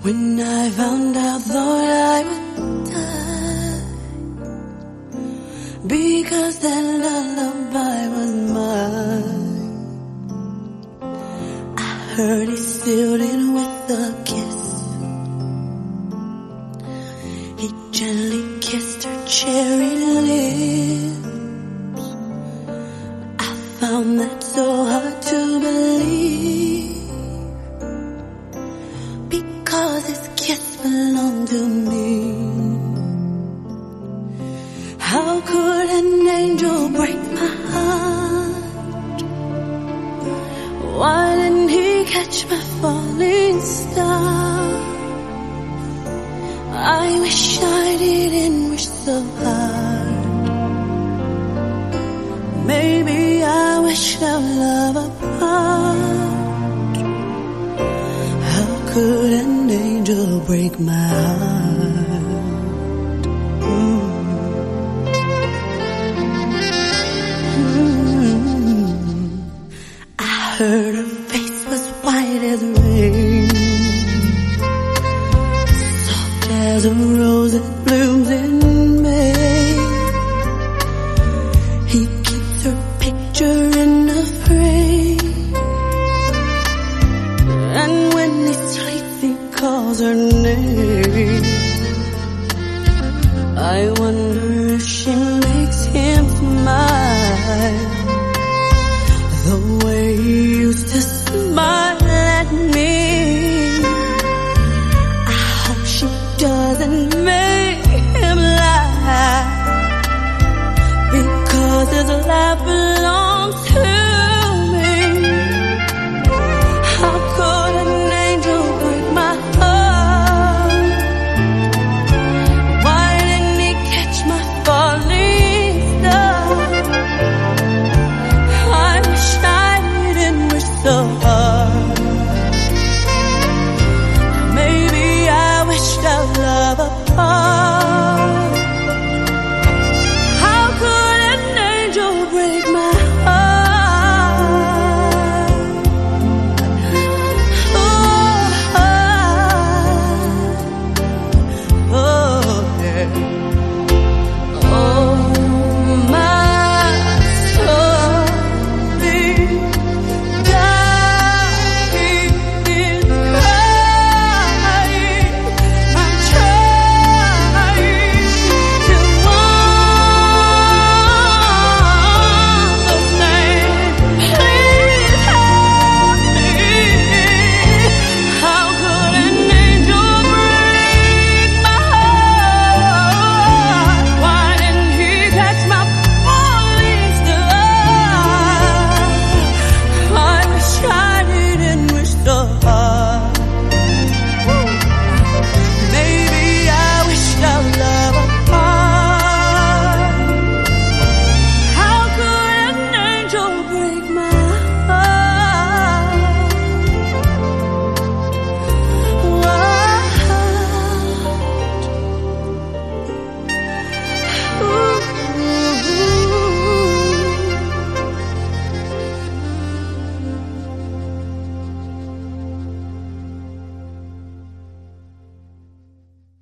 When I found out, thought I would die, because that lullaby was mine. I heard he sealed it with a kiss. He gently kissed her cherry lips. I found that so hard to believe, because his kiss belonged to me. How could an angel break my heart? Why didn't he catch my falling star? I wish I didn't wish so hard. Maybe I wish our love apart. How could an angel break my heart? I heard her face was white as rain, soft as a rose that blooms in May. He keeps her picture in a frame, and when he sleeps he calls her name. I wonder if she makes him smile the way he used to smile at me. I hope she doesn't make him laugh, because his laugh belongs to